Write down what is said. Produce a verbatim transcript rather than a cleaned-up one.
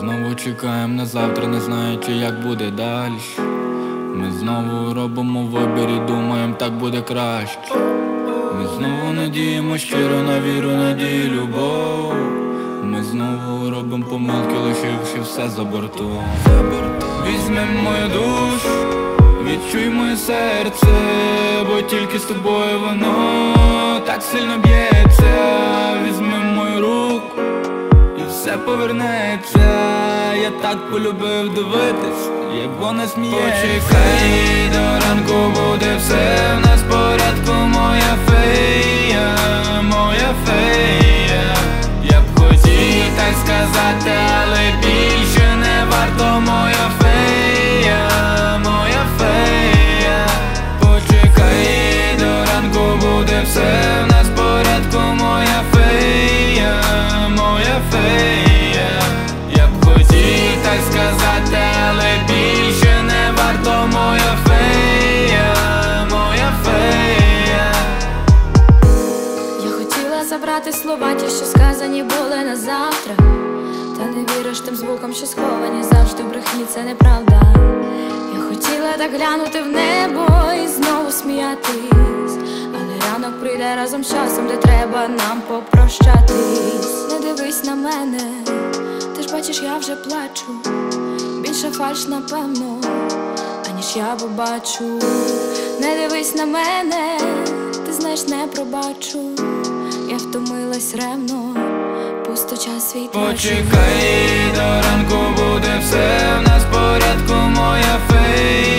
знову чекаємо на завтра, не знаючи, як буде далі. Ми знову робимо вибір і думаємо, так буде краще. Ми знову надіємо щиро на віру, надію, любов. Ми знову робимо помилки, лишивши все за бортом. Візьмем мою душу, відчуй моє серце, бо тільки з тобою воно так сильно б'ється. Візьмем мою руку і все повернеться. Я так полюбив дивитись, як вона сміється. Почекай, до ранку буде все в нас в порядку, моя фея, моя фея. Я б хотів так сказати, але більше не варто, моя фея, моя фея. Почекай, до ранку буде все в нас в порядку, моя фея, моя фея. Я б хотів так сказати, але більше не варто, моя фея, моя фея. Я хотіла забрати слова, ті, що сказані були на завтра. Та не віриш тим звукам, що сховані завжди в брехні, це неправда. Я хотіла так глянути в небо і знову сміятись, але ранок прийде разом з часом, де треба нам попрощатись. Не дивись на мене, ти ж бачиш, я вже плачу. Більше фальш, напевно, аніж я побачу. Не дивись на мене, ти знаєш, не пробачу. Я втомилась ревно, пусто час свій трачу. Почекай, до ранку буде все в нас в порядку, моя фея.